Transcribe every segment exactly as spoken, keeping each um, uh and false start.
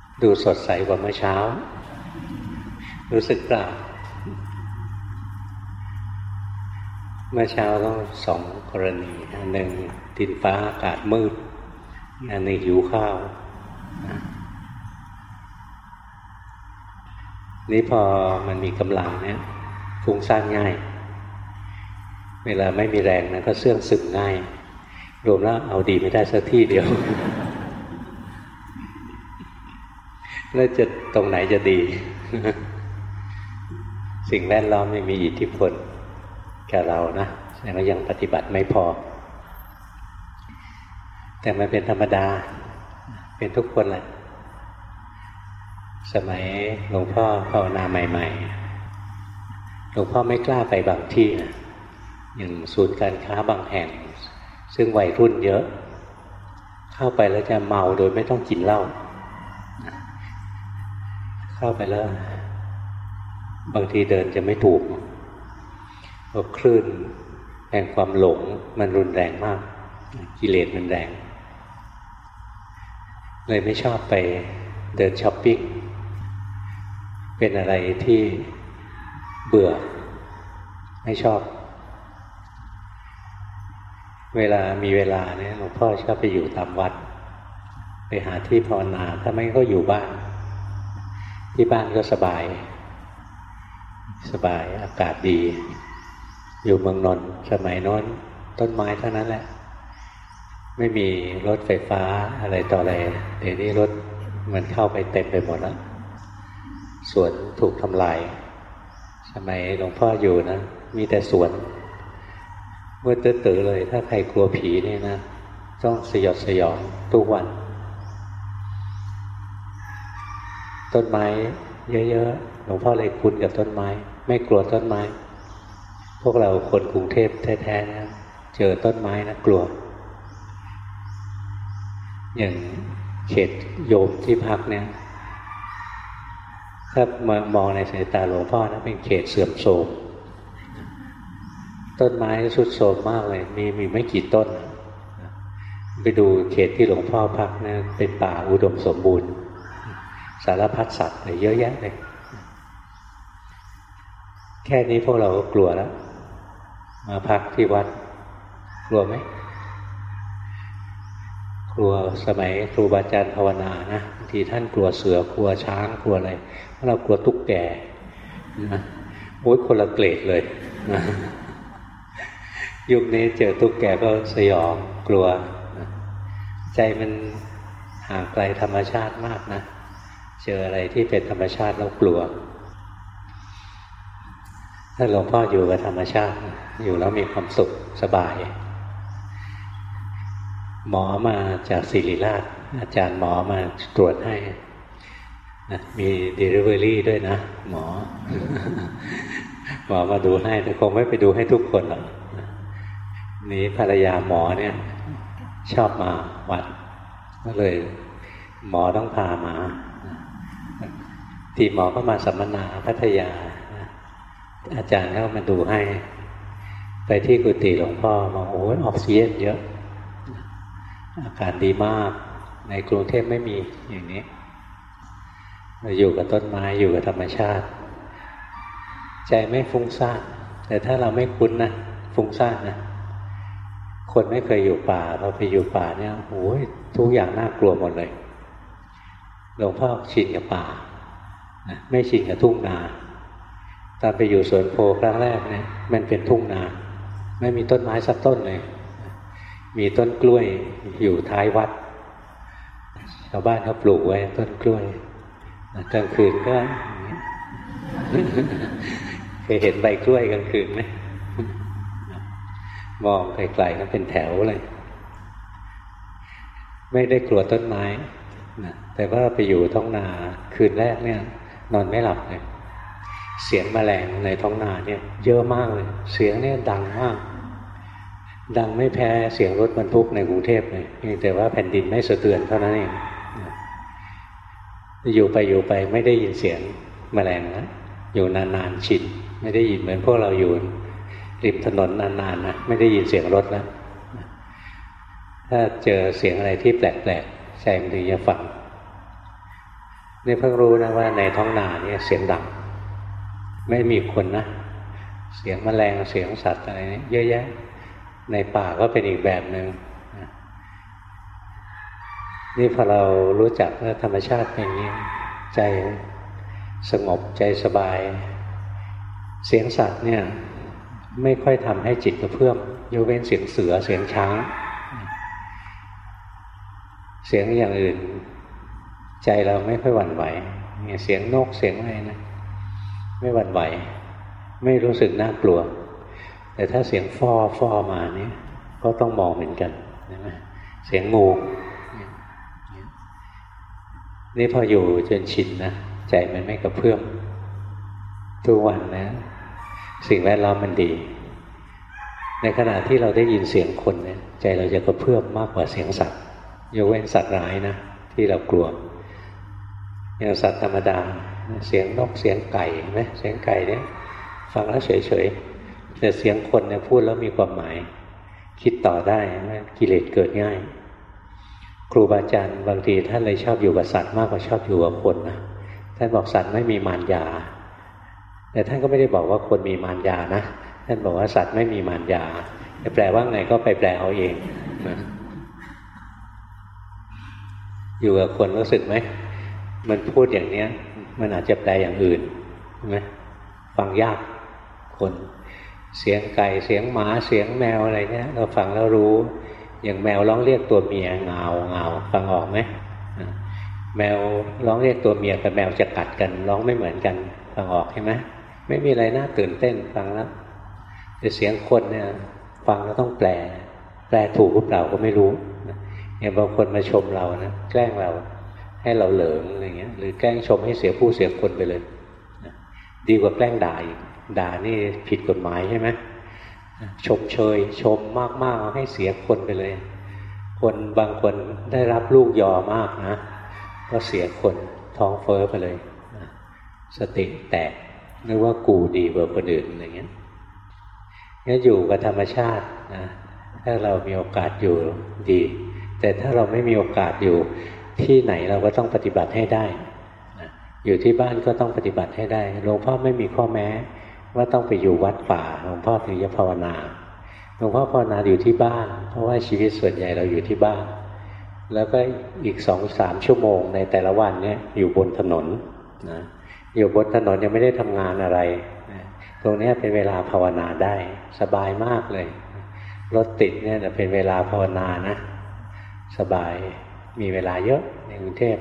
ดูสดใสกว่าเมื่อเช้ารู้สึกเปล่าเมื่อเช้าต้องสองกรณีอันหนึ่งดินฟ้าอากาศมืดอันหนึ่งหิวข้าวนี่พอมันมีกำลังเนี่ยฟุ้งซ่านง่ายเวลาไม่มีแรงนะก็เสื่องสึกง่ายรวมแล้วเอาดีไม่ได้สักที่เดียวแล้วจะตรงไหนจะดี สิ่งแวดล้อมไม่มีอิทธิพลแก่เรานะแต่ก็ยังปฏิบัติไม่พอแต่มันเป็นธรรมดาเป็นทุกคนแหละสมัยหลวงพ่อภาวนาใหม่ๆหลวงพ่อไม่กล้าไปบางที่นะอย่างศูนย์การค้าบางแห่งซึ่งวัยรุ่นเยอะเข้าไปแล้วจะเมาโดยไม่ต้องกินเหล้าเข้าไปแล้วบางทีเดินจะไม่ถูกเพราะคลื่นแห่งความหลงมันรุนแรงมากกิเลสมันแรงเลยไม่ชอบไปเดินช้อปปิ้งเป็นอะไรที่เบื่อไม่ชอบเวลามีเวลาเนี่ยหลวงพ่อชอบไปอยู่ตามวัดไปหาที่ภาวนาถ้าไม่ก็อยู่บ้านที่บ้านก็สบายสบายอากาศดีอยู่เมืองนนท์สมัยโน้นต้นไม้เท่านั้นแหละไม่มีรถไฟฟ้าอะไรต่ออะไรเดี๋ยวนี้รถมันเข้าไปเต็มไปหมดแล้วสวนถูกทำลายสมัยหลวงพ่ออยู่นะมีแต่สวนเมื่อตื่นๆเลยถ้าใครกลัวผีนี่นะต้องสยดสยองทุกวันต้นไม้เยอะๆหลวงพ่อเลยคุ้นกับต้นไม้ไม่กลัวต้นไม้พวกเราคนกรุงเทพแท้ๆนะเจอต้นไม้นะกลัวอย่างเขตโยมที่พักเนี่ยถ้ามามองในสายตาหลวงพ่อนะเป็นเขตเสื่อมโทรมต้นไม้สุดโทรมมากเลยมีมีไม่กี่ต้นไปดูเขตที่หลวงพ่อพักนะเป็นป่าอุดมสมบูรณ์สารพัดสัตว์เยอะแยะเลยแค่นี้พวกเราก็กลัวแล้วมาพักที่วัดกลัวไหมกลัวสมัยครูบาอาจารย์ภาวนานะบางทีท่านกลัวเสือกลัวช้างกลัวอะไรเรากลัวตุ๊กแกนะโอ้ยคนละเกรดเลยนะยุคนี้เจอตุ๊กแกก็สยองกลัวนะใจมันห่างไกลธรรมชาติมากนะเจออะไรที่เป็นธรรมชาติแล้วกลัวถ้าหลวงพ่ออยู่กับธรรมชาติอยู่แล้วมีความสุขสบายหมอมาจากศิริราชอาจารย์หมอมาตรวจให้นะมี delivery ด้วยนะหมอ หมอมาดูให้แต่คงไม่ไปดูให้ทุกคนหรอกนี้ภรรยาหมอเนี่ยชอบมาวัดก็เลยหมอต้องพามาทีหมอก็มาสัมมนาพัทยาอาจารย์เข้ามาดูให้ไปที่กุฏิหลวงพ่อมาโอ้ยออกซิเจนเยอะอากาศดีมากในกรุงเทพไม่มีอย่างนี้เราอยู่กับต้นไม้อยู่กับธรรมชาติใจไม่ฟุ้งซ่านแต่ถ้าเราไม่คุ้นนะฟุ้งซ่านนะคนไม่เคยอยู่ป่าเราไปอยู่ป่าเนี่ยโอ้ยทุกอย่างน่ากลัวหมดเลยหลวงพ่อชินกับป่าไม่ชินกับทุ่งนาตอนไปอยู่สวนโพครั้งแรกเนี่ยมันเป็นทุ่งนาไม่มีต้นไม้สักต้นเลยมีต้นกล้วยอยู่ท้ายวัดชาวบ้านเขาปลูกไว้ต้นกล้วยกลางคืนก็ เคยเห็นใบกล้วยกลางคืนไหมมองไกลๆก็เป็นแถวเลยไม่ได้กลัวต้นไม้นะแต่ว่าไปอยู่ท้องนาคืนแรกเนี่ยนอนไม่หลับเลยเสียงแมลงในท้องนาเนี่ยเยอะมากเลยเสียงเนี่ยดังมากดังไม่แพ้เสียงรถบรรทุกในกรุงเทพเลยเพียงแต่ว่าแผ่นดินไม่สะเทือนเท่านั้นเองอยู่ไปอยู่ไปไม่ได้ยินเสียงแมลงแล้วอยู่นานๆชินไม่ได้ยินเหมือนพวกเราอยู่ริมถนนนานๆนะไม่ได้ยินเสียงรถแล้วถ้าเจอเสียงอะไรที่แปลกๆใจมันถึงจะฟังนี่เพิ่งรู้นะว่าในท้องนาเนี่ยเสียงดังไม่มีคนนะเสียงแมลงเสียงสัตว์อะไรนี่เยอะแยะในป่าก็เป็นอีกแบบหนึ่งนี่พอเรารู้จักว่าธรรมชาติเป็นอย่างนี้ใจสงบใจสบายเสียงสัตว์เนี่ยไม่ค่อยทำให้จิตกระเพื่อมยกเว้นเสียงเสือเสียงช้างเสียงอย่างอื่นใจเราไม่ค่อยหวั่นไหวเสียงนกเสียงอะไรนะไม่หวั่นไหวไม่รู้สึกน่ากลัวแต่ถ้าเสียงฟ้อฟ้อมานี่ก็ต้องมองเหมือนกันนะเสียงงูนี่พออยู่จนชินนะใจมันไม่กระเพื่อมทุกวันนะสิ่งแวดล้อมมันดีในขณะที่เราได้ยินเสียงคนเนี่ยใจเราจะกระเพื่อมมากกว่าเสียงสัตว์ยกเว้นสัตว์ร้ายนะที่เรากลัวอย่างสัตว์ธรรมดาเสียงนกเสียงไก่ไหมเสียงไก่เนี่ยฟังแล้วเฉยๆแต่เสียงคนเนี่ยพูดแล้วมีความหมายคิดต่อได้กิเลสเกิดง่ายครูบาอาจารย์บางทีท่านเลยชอบอยู่กับสัตว์มากกว่าชอบอยู่กับคนนะท่านบอกสัตว์ไม่มีมารยาแต่ท่านก็ไม่ได้บอกว่าคนมีมารยานะท่านบอกว่าสัตว์ไม่มีมารยาจะแปลว่าไงก็ไปแปลเอาเองนะอยู่กับคนรู้สึกไหมมันพูดอย่างเนี้ยมันอาจจะแปลอย่างอื่นใช่ไหมฟังยากคนเสียงไก่เสียงหมาเสียงแมวอะไรเนี้ยเราฟังแล้วรู้อย่างแมวร้องเรียกตัวเมียเงาเงาฟังออกไหมแมวร้องเรียกตัวเมียกับแมวจะกัดกันร้องไม่เหมือนกันฟังออกใช่ไหมไม่มีอะไรน่าตื่นเต้นฟังแล้วแต่เสียงคนเนี่ยฟังแล้วต้องแปลแปลถูกหรือเปล่าก็ไม่รู้อย่างบางคนมาชมเรานะแกล้งเราให้เราเหลิงอะไรเงี้ยหรือแกล้งชมให้เสียผู้เสียคนไปเลยดีกว่าแกล้งด่าอีกด่านี่ผิดกฎหมายใช่ไหมชมเชยชมมากๆให้เสียคนไปเลยคนบางคนได้รับลูกยอมากนะก็เสียคนท้องเฟ้อไปเลยสติแตกนึกว่ากูดีกว่าคนอื่นอะไรเงี้ยงั้นอยู่กับธรรมชาตินะถ้าเรามีโอกาสอยู่ดีแต่ถ้าเราไม่มีโอกาสอยู่ที่ไหนเราก็ต้องปฏิบัติให้ได้อยู่ที่บ้านก็ต้องปฏิบัติให้ได้หลวงพ่อไม่มีข้อแม้ว่าต้องไปอยู่วัดป่าหลวงพ่อถึงจะภาวนาหลวงพ่อภาวนาอยู่ที่บ้านเพราะว่าชีวิตส่วนใหญ่เราอยู่ที่บ้านแล้วก็อีกสองสามชั่วโมงในแต่ละวันเนี่ยอยู่บนถนนนะอยู่บนถนนยังไม่ได้ทำงานอะไรตรงนี้เป็นเวลาภาวนาได้สบายมากเลยรถติดเนี่ยเป็นเวลาภาวนานะสบายมีเวลาเยอะในกรุงเทพ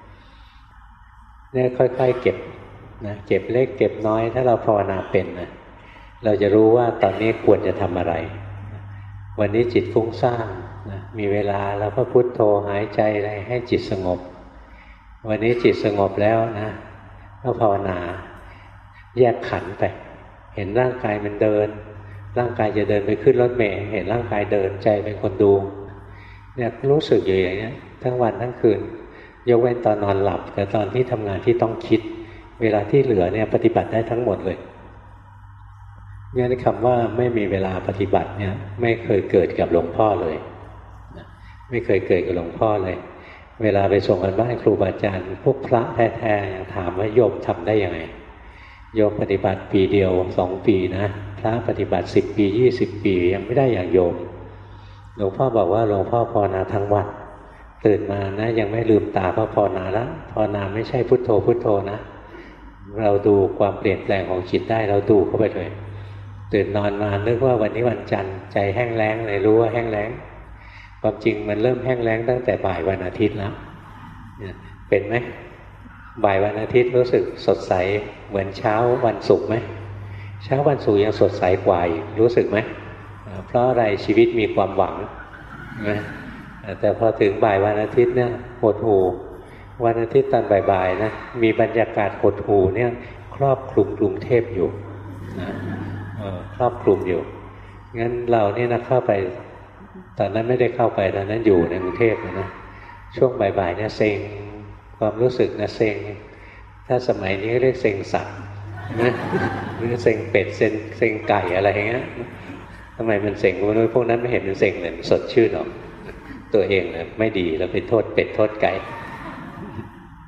เนี่ยค่อยๆเก็บนะเก็บเล็กเก็บน้อยถ้าเราภาวนาเป็นนะเราจะรู้ว่าตอนนี้ควรจะทำอะไรวันนี้จิตฟุ้งซ่านนะมีเวลาแล้วก็พุทโธหายใจอะไรให้จิตสงบวันนี้จิตสงบแล้วนะก็ภาวนาแยกขันธ์ไปเห็นร่างกายมันเดินร่างกายจะเดินไปขึ้นรถเมล์เห็นร่างกายเดินใจเป็นคนดูเนี่ยรู้สึกอยู่อย่างนี้ทั้งวันทั้งคืนยกเว้นตอนนอนหลับกับตอนที่ทำงานที่ต้องคิดเวลาที่เหลือเนี่ยปฏิบัติได้ทั้งหมดเลยงั้นคำว่าไม่มีเวลาปฏิบัติเนี่ยไม่เคยเกิดกับหลวงพ่อเลยไม่เคยเกิดกับหลวงพ่อเลยเวลาไปส่งกันบ้านครูบาอาจารย์พวกพระแท้ๆยังถามว่าโยมทำได้ยังไงโยมปฏิบัติปีเดียวสองปีนะพระปฏิบัติสิบปียี่สิบปียังไม่ได้อย่างโยมหลวงพ่อบอกว่าหลวงพ่อภาวนาทั้งวันตื่นมานะยังไม่ลืมตาก็ภาวนาแล้วภาวนาไม่ใช่พุทโธพุทโธนะเราดูความเปลี่ยนแปลงของจิตได้เราดูเข้าไปเลยตื่นนอนมานึกว่าวันนี้วันจันทร์ใจแห้งแล้งเลยรู้ว่าแห้งแล้งความจริงมันเริ่มแห้งแล้งตั้งแต่บ่ายวันอาทิตย์แล้วเป็นไหมบ่ายวันอาทิตย์รู้สึกสดใสเหมือนเช้าวันศุกร์ไหมเช้าวันศุกร์ยังสดใสกว่ารู้สึกไหมเพราะอะไรชีวิตมีความหวังนะแต่พอถึงบ่ายวันอาทิตย์เนี่ยหดหู่วันอาทิตย์ตอนบ่ายๆนะมีบรรยากาศหดหู่เนี่ยครอบคลุมกรุงเทพอยู่นะครอบคลุมอยู่งั้นเรานี่นะเข้าไปตอนนั้นไม่ได้เข้าไปตอนนั้นอยู่ในกรุงเทพนะช่วงบ่ายๆเนี่ยเซ็งความรู้สึกนะเซ็งถ้าสมัยนี้เรียกเซ็งสัตว์นะหรือเซ็งเป็ดเซ็งเซ็งไก่อะไรอย่างเงี้ยทำไมมันเซ็งพวกนั้นพวกนั้นไม่เห็นมันเซ็งเลยสดชื่นหรอกตัวเองเนี่ยไม่ดีแล้วไปโทษเป็ดโทษไก่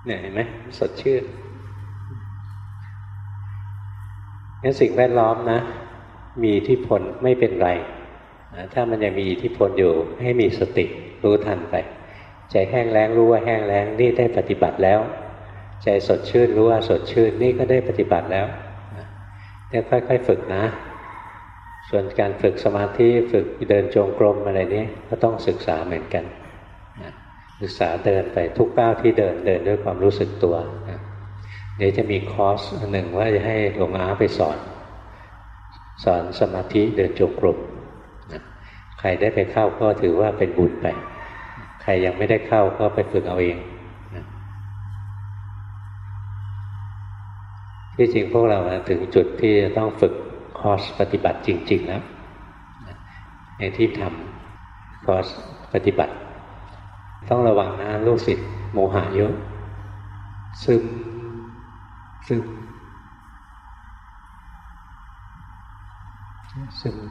เนี่ยเห็นไหมสดชื่นงั้นสิ่งแวดล้อมนะมีอิทธิพลไม่เป็นไรถ้ามันยังมีอิทธิพลอยู่ให้มีสติรู้ทันไปใจแห้งแล้งรู้ว่าแห้งแล้งนี่ได้ปฏิบัติแล้วใจสดชื่นรู้ว่าสดชื่นนี่ก็ได้ปฏิบัติแล้วเนี่ยค่อยๆฝึกนะส่วนการฝึกสมาธิฝึกเดินจงกรมอะไรนี้ก็ต้องศึกษาเหมือนกันศึกษาเดินไปทุกก้าวที่เดินเดินด้วยความรู้สึกตัวเดี๋ยวจะมีคอร์สหนึ่งว่าจะให้หลวงอาไปสอนสอนสมาธิเดินจงกรมใครได้ไปเข้าก็ถือว่าเป็นบุญไปใครยังไม่ได้เข้าก็ไปฝึกเอาเองที่จริงพวกเราถึงจุดที่จะต้องฝึกคอร์สปฏิบัติจริงๆแล้วในที่ทำคอร์สปฏิบัติต้องระวังนะลูกศิษย์โมหะเยอะซึมซึมซึม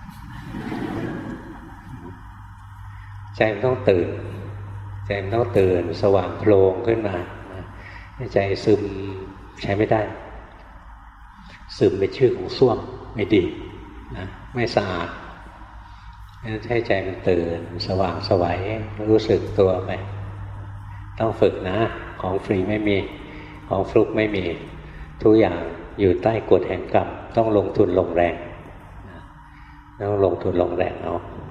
ใจมันต้องตื่นใจมันต้องตื่นสว่างโพลงขึ้นมาใจซึมใช้ไม่ได้ซึมเป็นชื่อของส้วมไม่ดีนะไม่สะอาดให้ใจมันตื่นสว่างไสวรู้สึกตัวไปต้องฝึกนะของฟรีไม่มีของฟลุกไม่มีทุกอย่างอยู่ใต้กฎแห่งกรรมต้องลงทุนลงแรงต้องลงทุนลงแรงเอา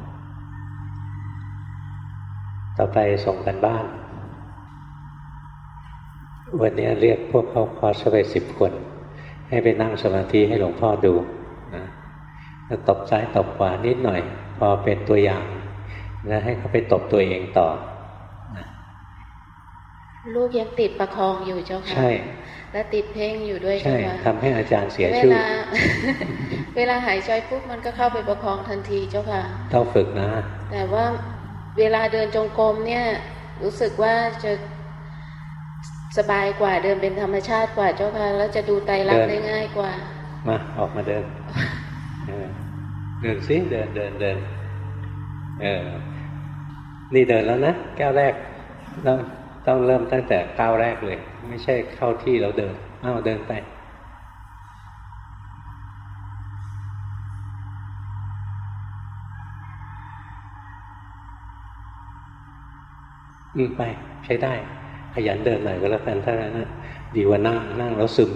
ต่อไปส่งกันบ้านวันนี้เรียกพวกเข้าคอร์สไปสิบคนให้ไปนั่งสมาธิให้หลวงพ่อดูนะแล้วตบซ้ายตบขวานิดหน่อยพอเป็นตัวอย่างแล้วให้เขาไปตบตัวเองต่อนะลูกยังติดประคองอยู่เจ้าค่ะใช่และติดเพ่งอยู่ด้วยใช่ไหมทำให้อาจารย์เสียชื่อเวลาเวลาหายใจปุ๊บมันก็เข้าไปประคองทันทีเจ้าค่ะต้องฝึกนะแต่ว่าเวลาเดินจงกรมเนี่ยรู้สึกว่าจะสบายกว่าเดินเป็นธรรมชาติกว่าเจ้าค่ะแล้วจะดูไตรลักษณ์ได้ง่ายกว่ามาออกมาเดินเดินสิเดินเดินเดินเออนี่เดินแล้วนะแก้วแรกต้องต้องเริ่มตั้งแต่ก้าวแรกเลยไม่ใช่เข้าที่แล้วเดินอ้าวเดินไปอืมไปใช้ได้ขยันเดินหน่อยก็แล้วกันถ้านั้นนะดีกว่านั่งนั่งแล้วซึม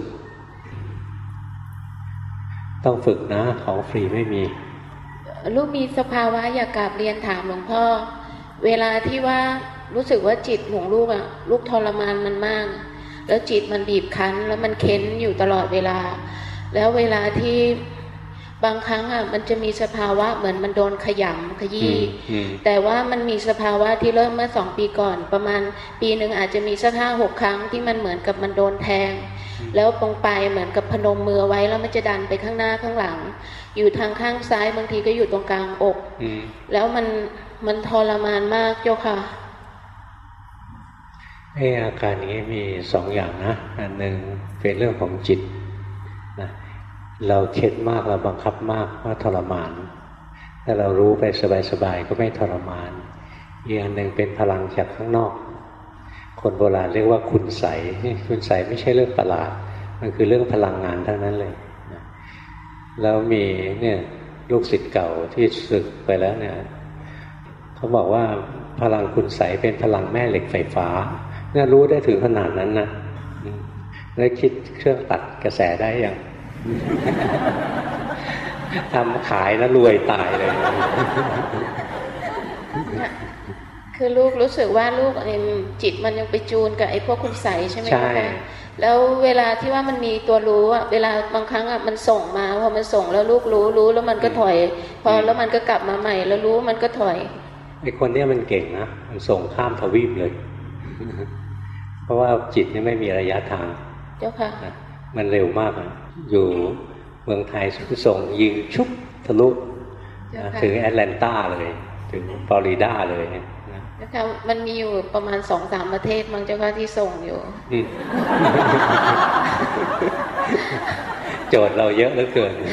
ต้องฝึกนะของฟรีไม่มีลูกมีสภาวะอยากกราบเรียนถามหลวงพ่อเวลาที่ว่ารู้สึกว่าจิตของลูกอะลูกทรมานมันมากแล้วจิตมันบีบคั้นแล้วมันเค้นอยู่ตลอดเวลาแล้วเวลาที่บางครั้งอ่ะมันจะมีสภาวะเหมือนมันโดนขยำขยี้แต่ว่ามันมีสภาวะที่เริ่มเมื่อสองปีก่อนประมาณปีหนึ่งอาจจะมีสักห้าหกครั้งที่มันเหมือนกับมันโดนแทงแล้วตรงปลายเหมือนกับพนมมือไว้แล้วมันจะดันไปข้างหน้าข้างหลังอยู่ทางข้างซ้ายบางทีก็อยู่ตรงกลางอกแล้วมันมันทรมานมากเจ้าค่ะไอ้อาการนี้มีสองอย่างนะอันหนึ่งเป็นเรื่องของจิตนะเราเข็ดมากเราบังคับมากว่าทรมานถ้าเรารู้ไปสบายๆก็ไม่ทรมานอีกอันหนึ่งเป็นพลังจากข้างนอกคนโบราณเรียกว่าคุณไสยคุณไสยไม่ใช่เรื่องประหลาดมันคือเรื่องพลังงานทั้งนั้นเลยนะแล้วมีเนี่ยลูกศิษย์เก่าที่ศึกไปแล้วเนี่ยเขาบอกว่าพลังคุณไสยเป็นพลังแม่เหล็กไฟฟ้าเนี่ยรู้ได้ถึงขนาดนั้นนะแล้วคิดเครื่องตัดกระแสได้ยังทำขายแล้วรวยตายเลยคือลูกรู้สึกว่าลูกจิตมันยังไปจูนกับไอ้พวกคุณใสใช่ไหมคะแล้วเวลาที่ว่ามันมีตัวรู้อ่ะเวลาบางครั้งอ่ะมันส่งมาพอมันส่งแล้วลูกรู้รู้แล้วมันก็ถอยพอแล้วมันก็กลับมาใหม่แล้วรู้มันก็ถอยไอ้คนเนี้ยมันเก่งนะมันส่งข้ามทวีปเลยเพราะว่าจิตนี่ไม่มีระยะทางเจ้าค่ะมันเร็วมากอยู่เมืองไทยส่งยิงชุบทะลุถึงแอตแลนตาเลยถึงฟลอริดาเลยนะคะมันมีอยู่ประมาณสองสามประเทศมั้งเจ้าค่ะที่ส่งอยู่โจทย์เราเยอะเหลือเกิน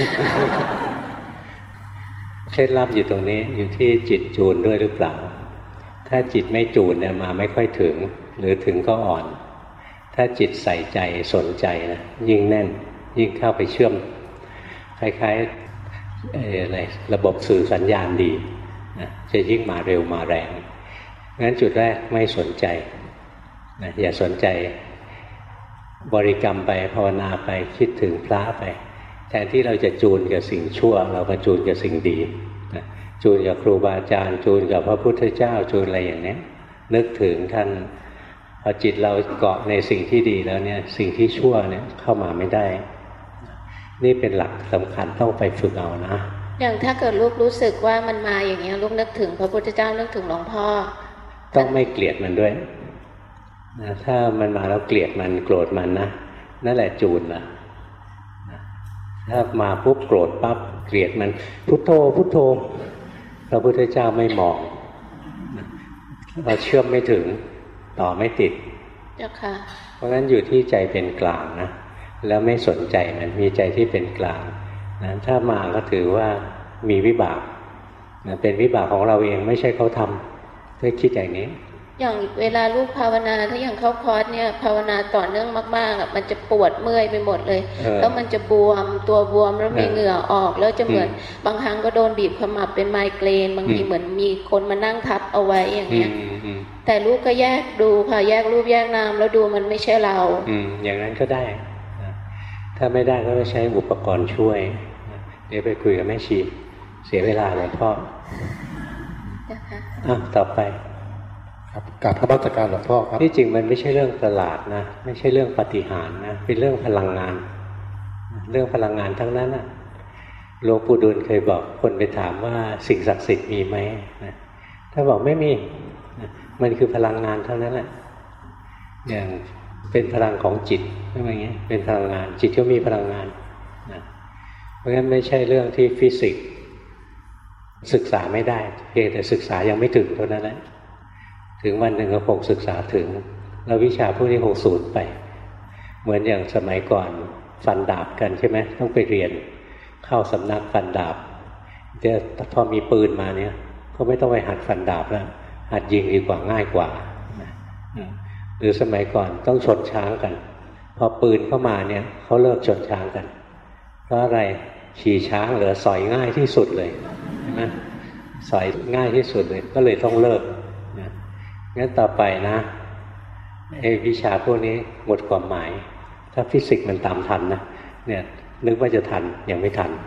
เคล็ดลับอยู่ตรงนี้อยู่ที่จิตจูนด้วยหรือเปล่าถ้าจิตไม่จูนเนี่ยมาไม่ค่อยถึงหรือถึงก็อ่อนถ้าจิตใส่ใจสนใจนะยิ่งแน่นยิ่งเข้าไปเชื่อมคล้ายๆอะไรระบบสื่อสัญญาณดีนะจะยิ่งมาเร็วมาแรงงั้นจุดแรกไม่สนใจนะอย่าสนใจบริกรรมไปภาวนาไปคิดถึงพระไปแทนที่เราจะจูนกับสิ่งชั่วเราก็จูนกับสิ่งดีนะจูนกับครูบาอาจารย์จูนกับพระพุทธเจ้าจูนอะไรอย่างนี้นึกถึงท่านพอจิตเราเกาะในสิ่งที่ดีแล้วเนี่ยสิ่งที่ชั่วเนี่ยเข้ามาไม่ได้นี่เป็นหลักสำคัญต้องไปฝึกเอานะอย่างถ้าเกิดลูกรู้สึกว่ามันมาอย่างเงี้ยลูกนึกถึงพระพุทธเจ้านึกถึงหลวงพ่อต้องไม่เกลียดมันด้วยนะถ้ามันมาแล้วเกลียดมันโกรธมันนะนั่นแหละจูนนะถ้ามาปุ๊บโกรธปั๊บเกลียดมันพุทโธพุทโธพระพุทธเจ้าไม่มองเราเชื่อมไม่ถึงต่อไม่ติดเจ้าค่ะเพราะงั้นอยู่ที่ใจเป็นกลางนะแล้วไม่สนใจมันมีใจที่เป็นกลางนะถ้ามาก็ถือว่ามีวิบากนะเป็นวิบากของเราเองไม่ใช่เขาทำด้วยคิดอย่างนี้อย่างเวลาลูกภาวนาถ้าอย่างเข้าคอร์สเนี่ยภาวนาต่อเนื่องมากๆอ่ะมันจะปวดเมื่อยไปหมดเลยแล้วมันจะบวมตัวบวมแล้วมีเหงื่อออกแล้วจะเหมือนบางครั้งก็โดนบีบขมับเป็นไมเกรนบางทีเหมือนมีคนมานั่งทับเอาไว้อย่างเงี้ยแต่ลูกก็แยกดูค่ะแยกรูปแยกนามแล้วดูมันไม่ใช่เราอืมอย่างนั้นก็ได้ถ้าไม่ได้ก็ใช้อุปกรณ์ช่วยเดี๋ยวไปคุยกับแม่ชีเสียเวลาหลวงพ่ออ่ะต่อไปครับกราบพระบัจการหลวงพ่อครับที่จริงมันไม่ใช่เรื่องประหลาดนะไม่ใช่เรื่องปาฏิหาริย์นะเป็นเรื่องพลังงานเรื่องพลังงานทั้งนั้นน่ะหลวงปู่ดูลเคยบอกคนไปถามว่าสิ่งศักดิ์สิทธิ์มีไหมนะถ้าบอกไม่มีมันคือพลังงานเท่านั้นแหละอย่างเป็นพลังของจิตอะไรเงี้ยเป็นพลังงานจิตก็มีพลังงานนะเพราะงั้นไม่ใช่เรื่องที่ฟิสิกส์ศึกษาไม่ได้เพียงแต่ศึกษายังไม่ถึงเท่านั้นแหละถึงวันหนึ่งก็คงศึกษาถึงแล้ววิชาพวกนี้คงสูญไปเหมือนอย่างสมัยก่อนฟันดาบกันใช่ไหมต้องไปเรียนเข้าสำนักฟันดาบเดี๋ยวพอมีปืนมาเนี่ยก็ไม่ต้องไปหัดฟันดาบแล้วหัดยิงดีกว่าง่ายกว่าหรือสมัยก่อนต้องชนช้างกันพอปืนเข้ามาเนี่ยเขาเลิกชนช้างกันเพราะอะไรขี่ช้างเหลือสอยง่ายที่สุดเลยใช่ไหมสอยง่ายที่สุดเลยก็เลยต้องเลิกงั้นต่อไปนะไอ้วิชาพวกนี้หมดความหมายถ้าฟิสิกส์มันตามทันนะเนี่ยนึกว่าจะทันยังไม่ทัน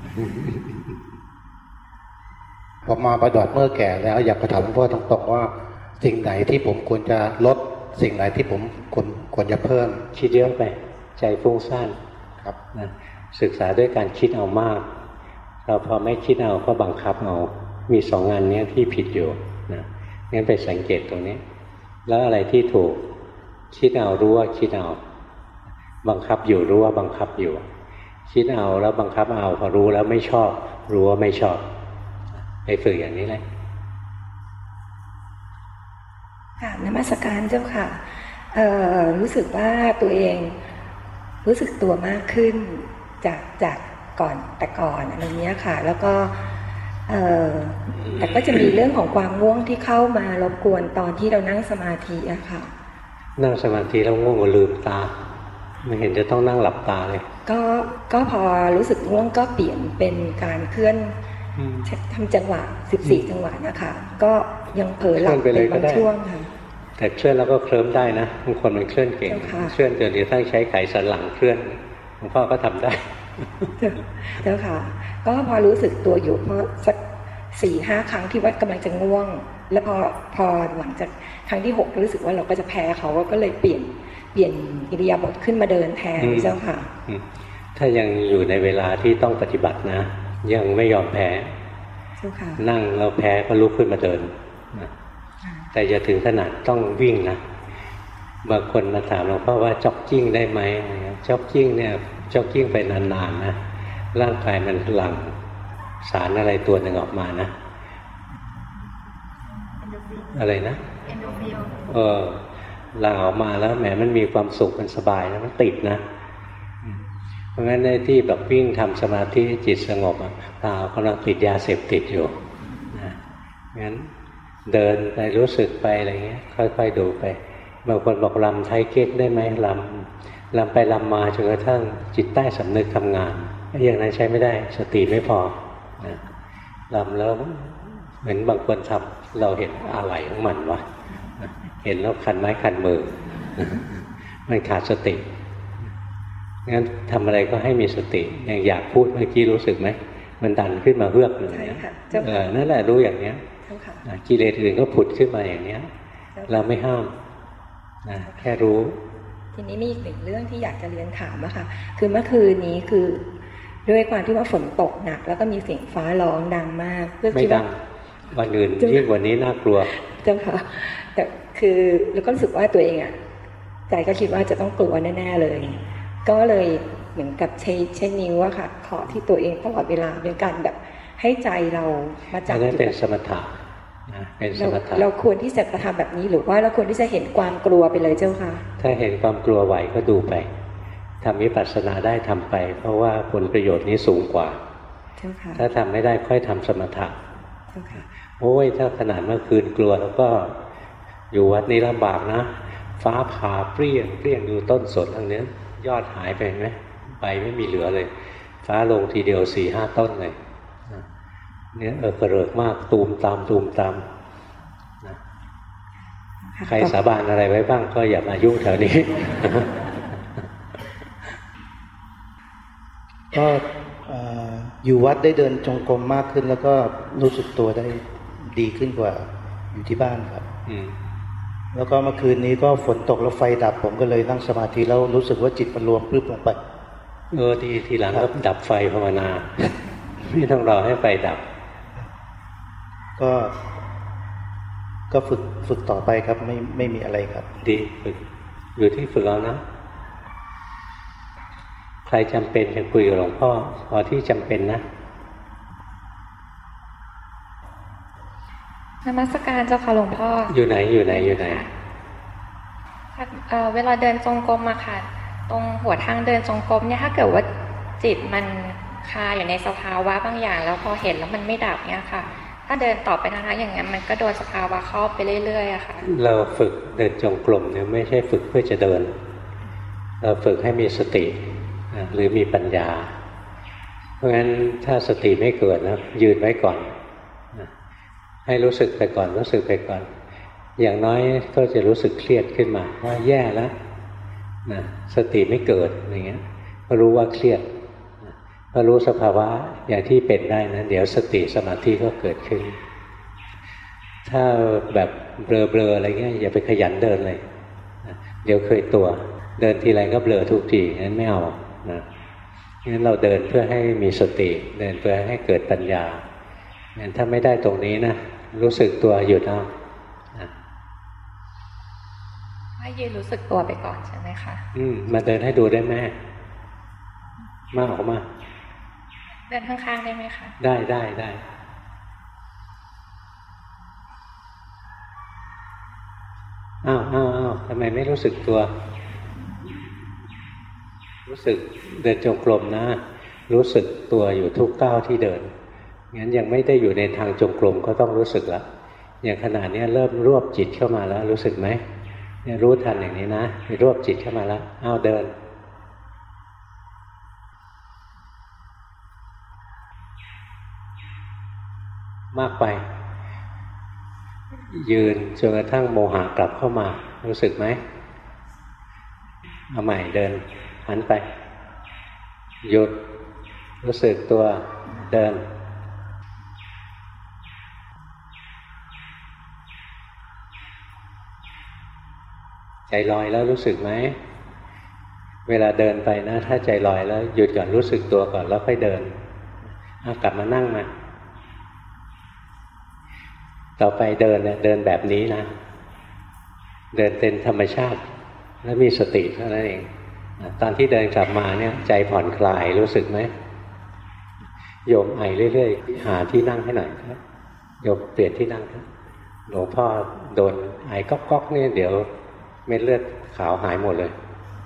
พอมาประดอดเมื่อแก่แล้วอยากจะถามหลวงพ่อตรงๆว่าสิ่งไหนที่ผมควรจะลดสิ่งไหนที่ผมควรควรจะเพิ่มคิดเยอะไปใจฟุ้งซ่านครับนะศึกษาด้วยการคิดเอามากเราพอไม่คิดเอาก็บังคับเอามีสองงานนี้ที่ผิดอยู่นะงั้นไปสังเกตตรงนี้แล้วอะไรที่ถูกคิดเอารู้ว่าคิดเอาบังคับอยู่รู้ว่าบังคับอยู่คิดเอาแล้วบังคับเอาพอรู้แล้วไม่ชอบรู้ว่าไม่ชอบไปฝึกอย่างนี้แหละค่ะนมัสการเจ้าค่ะเอ่อรู้สึกว่าตัวเองรู้สึกตัวมากขึ้นจากจากก่อนแต่ก่อนอะไรเนี้ยค่ะแล้วก็เอ่อแต่ก็จะมีเรื่องของความง่วงที่เข้ามารบกวนตอนที่เรานั่งสมาธิอะค่ะนั่งสมาธิแล้วง่วงก็ลืมตาไม่เห็นจะต้องนั่งหลับตาเลยก็ก็พอรู้สึกง่วงก็เปลี่ยนเป็นการเคลื่อนทำจังหวะสิบสี่จังหวะนะคะก็ยังเผลอหลับเป็นบางช่วงค่ะแต่เคลื่อนแล้วก็เคลิ้มได้นะบางคนมันเคลื่อนเก่งเคลื่อนจนกระทั่งใช้ไขสันหลังเคลื่อนหลวงพ่อก็ทำได้เจ้าค่ะก็พอรู้สึกตัวอยู่เพราะสักสี่ห้าครั้งที่ว่ากำลังจะง่วงแล้วพอพอหลังจากครั้งที่หกรู้สึกว่าเราก็จะแพ้เขาก็เลยเปลี่ยนเปลี่ยนอิริยาบถขึ้นมาเดินแทนเจ้าค่ะถ้ายังอยู่ในเวลาที่ต้องปฏิบัตินะยังไม่ยอมแพ้นั่งเราแพ้ก็ลุกขึ้นมาเดินแต่จะถึงขนาดต้องวิ่งนะบางคนมาถามหลวงพ่อว่าจ็อกกิ้งได้ไหมจ็อกกิ้งเนี่ยจ็อกกิ้งไปนานๆนะร่างกายมันหลั่งสารอะไรตัวหนึ่งออกมานะอะไรนะเออหลั่งออกมาแล้วแหมมันมีความสุขมันสบายแล้วมันติดนะเพราะงั้นในที่แบบวิ่งทำสมาธิจิตสงบอ่ะเรากำลังติดยาเสพติดอยู่นะงั้นเดินไปรู้สึกไปอะไรเงี้ยค่อยๆดูไปบางคนบอกลำไทยเก๊กได้ไหมลำลำไปลำมาจนกระทั่งจิตใต้สำนึกทำงานอย่างนั้นใช้ไม่ได้สติไม่พอนะลำแล้วเหมือนบางคนทำเราเห็นอะไรของมันวะเห็นแล้วคันไม้คันมือมันขาดสติงั้นทำอะไรก็ให้มีสติอย่างอยากพูดเมื่อกี้รู้สึกไหมมันดันขึ้นมาเฮือกหนึ่งเนี่ยเออนั่นแหละรู้อย่างเนี้ยกิเลสอื่นก็ผุดขึ้นมาอย่างเนี้ยเราไม่ห้ามนะแค่รู้ทีนี้มีอีกหนึ่งเรื่องที่อยากจะเรียนถามอะค่ะคือเมื่อคืนนี้คือด้วยความที่ว่าฝนตกหนักแล้วก็มีเสียงฟ้าร้องดังมากไม่ดังวันอื่นยิ่งกว่านี้น่ากลัวเจ้าค่ะแต่คือแล้วก็รู้สึกว่าตัวเองอะใจก็คิดว่าจะต้องกลัวแน่ๆเลยก็เลยเหมือนกับใช้ใช้นิ้วอะค่ะเคาะที่ตัวเองตลอดเวลาเป็นการแบบให้ใจเรามาจับจุดเป็นสมถะเป็นสมถะเราควรที่จะกระทำแบบนี้หรือว่าเราควรที่จะเห็นความกลัวไปเลยเจ้าค่ะถ้าเห็นความกลัวไหวก็ดูไปทำวิปัสสนาได้ทำไปเพราะว่าผลประโยชน์นี้สูงกว่าถ้าทำไม่ได้ค่อยทำสมถะโอ้ยถ้าขนาดเมื่อคืนกลัวแล้วก็อยู่วัดนี้ลำบากนะฟ้าผ่าเปรี้ยงเปรี้ยงดูต้นสนทางนี้ยอดหายไปไหมใบไม่มีเหลือเลยฟ้าลงทีเดียวสี่ห้าต้นเลยเนี่ยเออกระเริกมากตูมตามตูมตามนะใครสาบานอะไรไว้บ้างก็อย่ามายุ่งแถวนี้ก็อยู่วัดได้เดินจงกรมมากขึ้นแล้วก็รู้สึกตัวได้ดีขึ้นกว่าอยู่ที่บ้านครับแล้วก็เมื่อคืนนี้ก็ฝนตกแล้วไฟดับผมก็เลยนั่งสมาธิแล้วรู้สึกว่าจิตมันรวมพลึบลงไปเออทีทีหลังก็ดับไฟภาวนาไม่ต้องรอให้ไฟดับก็ก็ฝึกฝึกต่อไปครับไม่ไม่มีอะไรครับดีฝึกอยู่ที่ฝึกเอานะใครจำเป็นจะคุยกับหลวงพ่อพอที่จำเป็นนะนมัสการเจ้าค่ะหลวงพ่ออยู่ไหนอยู่ไหนอยู่ไหนเอ่อเวลาเดินจงกรมมาค่ะตรงหัวทางเดินจงกรมเนี่ยถ้าเกิดว่าจิตมันคาอยู่ในสภาวะบางอย่างแล้วพอเห็นแล้วมันไม่ดับเนี่ยค่ะถ้าเดินต่อไปนานๆอย่างนั้นมันก็โดนสภาวะครอบไปเรื่อยๆอะค่ะเราฝึกเดินจงกรมเนี่ยไม่ใช่ฝึกเพื่อจะเดินเราฝึกให้มีสติหรือมีปัญญาเพราะงั้นถ้าสติไม่เกิดนะยืนไว้ก่อนให้รู้สึกไปก่อนรู้สึกไปก่อนอย่างน้อยก็จะรู้สึกเครียดขึ้นมาว่าแย่แล้วนะสติไม่เกิดอย่างเงี้ยก็รู้ว่าเครียดก็รู้สภาวะอย่างที่เป็นได้นะเดี๋ยวสติสมาธิก็เกิดขึ้นถ้าแบบเบลอๆอะไรเงี้ยอย่าไปขยันเดินเลยเดี๋ยวเคยตัวเดินทีไรก็เบลอทุกทีงั้นไม่เอานะงั้นเราเดินเพื่อให้มีสติเดินเพื่อให้เกิดปัญญางั้นถ้าไม่ได้ตรงนี้นะรู้สึกตัวหยุดเอาให้ยืนรู้สึกตัวไปก่อนใช่ไหมคะอืมมาเดินให้ดูได้ไหมมาออกมาเดินข้างๆได้ไหมคะได้ได้ได้อ้าวอ้าวอ้าวทำไมไม่รู้สึกตัวรู้สึกเดินจงกรมนะรู้สึกตัวอยู่ทุกก้าวที่เดินงั้นยังไม่ได้อยู่ในทางจงกรมก็ต้องรู้สึกละอย่างขณะนี้เริ่มรวบจิตเข้ามาแล้วรู้สึกไหมเนี่ยรู้ทันอย่างนี้นะไปรวบจิตเข้ามาแล้วอ้าวเดินมากไปยืนจนกระทั่งโมหะกลับเข้ามารู้สึกไหมเอาใหม่เดินหันไปหยุดรู้สึกตัวเดินใจลอยแล้วรู้สึกไหมเวลาเดินไปนะถ้าใจลอยแล้วหยุดก่อนรู้สึกตัวก่อนแล้วค่อยเดินกลับมานั่งมาต่อไปเดินเนี่ยเดินแบบนี้นะเดินเป็นธรรมชาติแล้วมีสติเท่านั้นเองตอนที่เดินกลับมาเนี่ยใจผ่อนคลายรู้สึกไหมโยมไอเรื่อยๆหาที่นั่งให้หน่อยครับโยมเปลี่ยนที่นั่งครับหลวงพ่อโดนไอก๊อกๆเนี่ยเดี๋ยวเม็ดเลือดขาวหายหมดเลย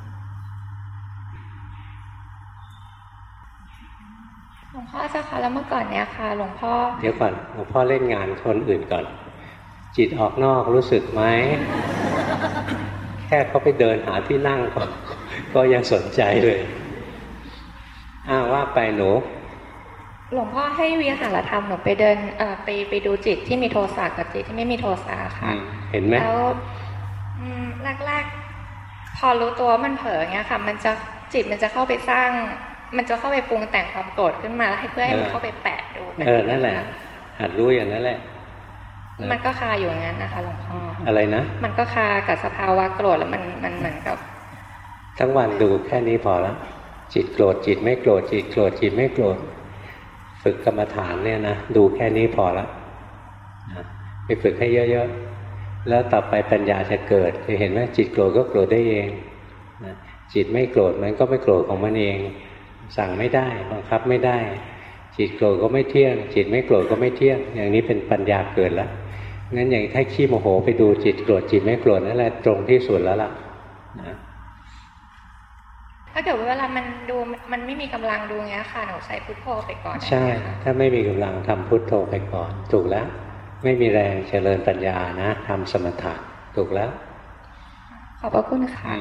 หลวงพ่อเจ้าค่ะแล้วเมื่อก่อนเนี่ยค่ะหลวงพ่อเดี๋ยวก่อนหลวงพ่อเล่นงานคนอื่นก่อนจิตออกนอกรู้สึกไหมแค่เขาไปเดินหาที่นั่งก็ก็ยังสนใจเลยอ้าวว่าไปหนูหลวงพ่อให้วิหารธรรมหนูไปเดินเอ่อไปไปดูจิตที่มีโทสะกับจิตที่ไม่มีโทสะค่ะเห็นไหมแล้วแรกๆพอรู้ตัวมันเผลอเงี้ยค่ะมันจะจิตมันจะเข้าไปสร้างมันจะเข้าไปปรุงแต่งความโกรธขึ้นมาแล้วให้เพื่อให้มันเข้าไปแปะดูเออนั่นแหละหัดรู้อย่างนั้นแหละมันก็คาอยู่อย่างนั้นนะคะหลวงพ่ออะไรนะมันก็คากับสภาวะโกรธแล้วมันมันเหมือนกับทั้งวันดูแค่นี้พอแล้วจิตโกรธจิตไม่โกรธจิตโกรธจิตไม่โกรธฝึกกรรมฐานเนี่ยนะดูแค่นี้พอแล้วไปฝึกให้เยอะๆแล้วต่อไปปัญญาจะเกิดจะเห็นว่าจิตโกรธก็โกรธได้เองนะจิตไม่โกรธมันก็ไม่โกรธของมันเองสั่งไม่ได้บังคับไม่ได้จิตโกรธก็ไม่เที่ยงจิตไม่โกรธก็ไม่เที่ยงอย่างนี้เป็นปัญญาเกิดแล้วงั้นอย่างถ้าขี้โมโหไปดูจิตโกรธจิตไม่โกรธนั่นแหละตรงที่สุดแล้วล่ะนะถ้าเกิดเวลามันดูมันไม่มีกำลังดูเงี้ยค่ะหนูใช้พุทโธไปก่อนใช่ถ้าไม่มีกำลังทำพุทโธไปก่อนถูกแล้วไม่มีแรงเจริญปัญญานะทำสมถะถูกแล้วขอบพระคุณค่ะ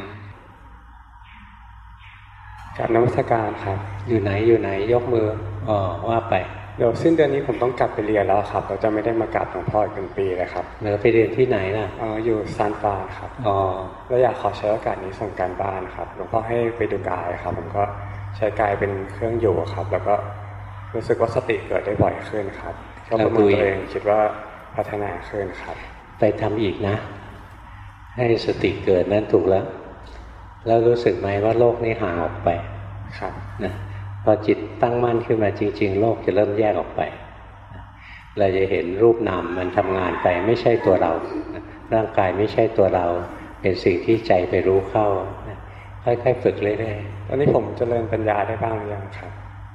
กราบนมัสการครับอยู่ไหนอยู่ไหนยกมืออ๋อว่าไปเดี๋ยวสิ้นเดือนนี้ผมต้องกลับไปเรียนแล้วครับเราจะไม่ได้มากราบหลวงพ่ออีกเป็นปีเลยครับเหนือไปเรียนที่ไหนล่ะอ๋ออยู่ซานฟรานครับอ๋อแล้วอยากขอใช้โอกาสนี้ส่งการบ้านครับหลวงพ่อให้ไปดูกายครับผมก็ใช้กายเป็นเครื่องอยู่ครับแล้วก็รู้สึกว่าสติเกิดได้บ่อยขึ้นครับก็ประเมินตัวเองคิดว่าพัฒนาขึ้นครับไปทำอีกนะให้สติเกิดนั่นถูกแล้วแล้วรู้สึกไหมว่าโลกนี้ห่างออกไปครับนะพอจิตตั้งมั่นขึ้นมาจริงๆโลกจะเริ่มแยกออกไปเราจะเห็นรูปนามมันทำงานไปไม่ใช่ตัวเราร่างกายไม่ใช่ตัวเราเป็นสิ่งที่ใจไปรู้เข้าค่อยๆฝึกเรื่อยๆตอนนี้ผมเจริญปัญญาได้บ้างหรือยังครับ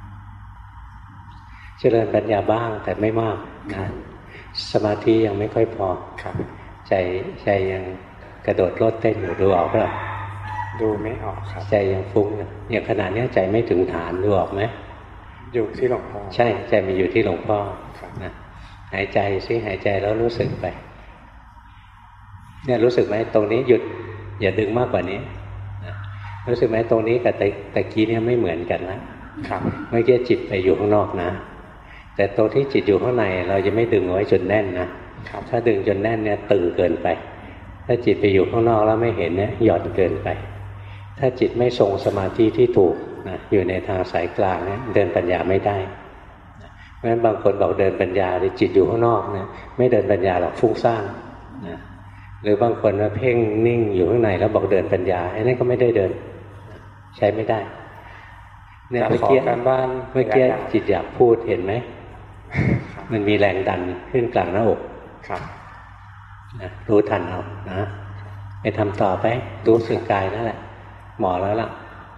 เจริญปัญญาบ้างแต่ไม่มากนะสมาธิยังไม่ค่อยพอครับใจใจยังกระโดดโลดเต้นอยู่ดูออกเปล่าดูไม่ออกครับใจยังฟุ้งอย่างขนาดนี้ใจไม่ถึงฐานดูออกไหมอยู่ที่หลวงพ่อใช่ใจมันอยู่ที่หลวงพ่อนะหายใจซิหายใจแล้วรู้สึกไปเนี่ยรู้สึกไหมตรงนี้หยุดอย่าดึงมากกว่านี้นะรู้สึกไหมตรงนี้กับตะกี้เนี่ยไม่เหมือนกันแล้วครับเมื่อกี้จิตไปอยู่ข้างนอกนะแต่ตรงที่จิตอยู่ข้างในเราจะไม่ดึงไว้จนแน่นนะถ้าดึงจนแน่นเนี่ยตึงเกินไปถ้าจิตไปอยู่ข้างนอกแล้วไม่เห็นเนี่ยหย่อนเกินไปถ้าจิตไม่ทรงสมาธิที่ถูกนะอยู่ในทางสายกลางเนี่ยเดินปัญญาไม่ได้เพราะฉะนั้นบางคนบอกเดินปัญญาแต่จิตอยู่ข้างนอกเนี่ยไม่เดินปัญญาหรอกฟุ้งซ่านนะหรือบางคนว่าเพ่งนิ่งอยู่ข้างในแล้วบอกเดินปัญญาไอ้นั่นก็ไม่ได้เดินใช้ไม่ได้เนี่ยเมื่อกี้การบ้านเมื่อกี้จิตอยากพูดเห็นไหมมันมีแรงดันขึ้นกลางหน้าอกนะรู้ทันเอานะไปทำต่อไปรู้สึกกายนั่นแหละหมอแล้วล่ะ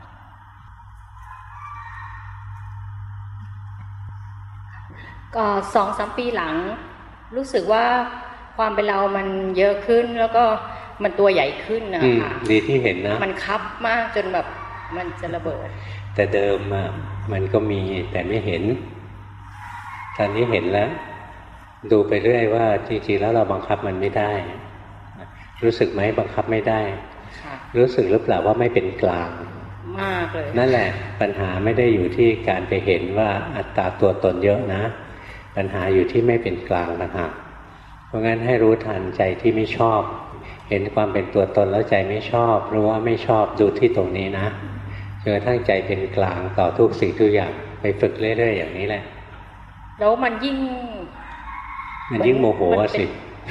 ก็สองสามปีหลังรู้สึกว่าความเป็นเรามันเยอะขึ้นแล้วก็มันตัวใหญ่ขึ้นนะคะดีที่เห็นนะมันคับมากจนแบบมันจะระเบิดแต่เดิมอ่ะมันก็มีแต่ไม่เห็นตอนนี้เห็นแล้วดูไปเรื่อยว่าจริงๆแล้วเราบังคับมันไม่ได้รู้สึกไหมบังคับไม่ได้รู้สึกหรือเปล่าว่าไม่เป็นกลางมากเลยนั่นแหละปัญหาไม่ได้อยู่ที่การไปเห็นว่าอัตตาตัวตนเยอะนะปัญหาอยู่ที่ไม่เป็นกลางต่างหากเพราะงั้นให้รู้ทันใจที่ไม่ชอบเห็นความเป็นตัวตนแล้วใจไม่ชอบรู้ว่าไม่ชอบดูที่ตรงนี้นะจนกระทั่งใจเป็นกลางต่อทุกสิ่งทุกอย่างไปฝึกเรื่อยๆอย่างนี้แหละแล้วมันยิ่งมันยิ่งโมโหสิ